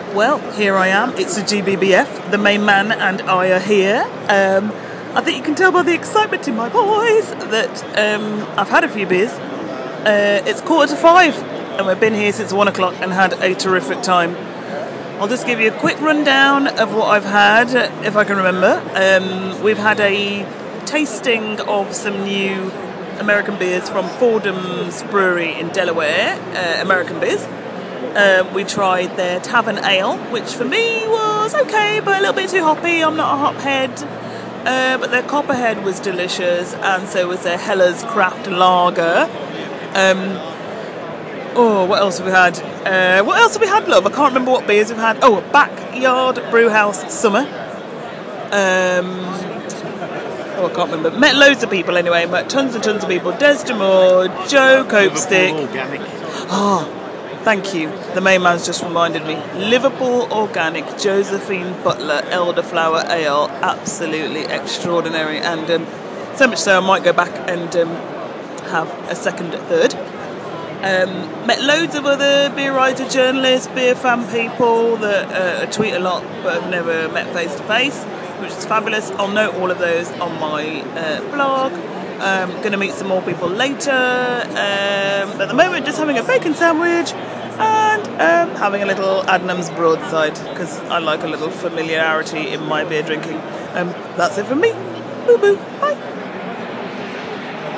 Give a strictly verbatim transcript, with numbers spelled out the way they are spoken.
Well, here I am. It's the G B B F. The main man and I are here. Um, I think you can tell by the excitement in my voice that um, I've had a few beers. Uh, it's quarter to five, and we've been here since one o'clock and had a terrific time. I'll just give you a quick rundown of what I've had, if I can remember. Um, we've had a tasting of some new American beers from Fordham's Brewery in Delaware, uh, American beers. Uh, we tried their Tavern Ale, which for me was okay, but a little bit too hoppy. I'm not a hophead. Uh, but their Copperhead was delicious, and so was their Heller's Craft Lager. Um, oh, what else have we had? Uh, what else have we had, love? I can't remember what beers we've had. Oh, Backyard Brewhouse Summer. Um, oh, I can't remember. Met loads of people anyway. Met tons and tons of people. Des D'Amour, Joe Copestick. Organic. Oh, thank you. The main man's just reminded me. Liverpool Organic Josephine Butler Elderflower Ale. Absolutely extraordinary. And um, so much so I might go back and um, have a second, third. Um, met loads of other beer writer journalists, beer fan people that uh, tweet a lot but have never met face to face, which is fabulous. I'll note all of those on my uh, blog. Um, going to meet some more people later. Um, at the moment, just having a bacon sandwich and um, having a little Adnams Broadside because I like a little familiarity in my beer drinking. Um, that's it from me. Boo boo. Bye.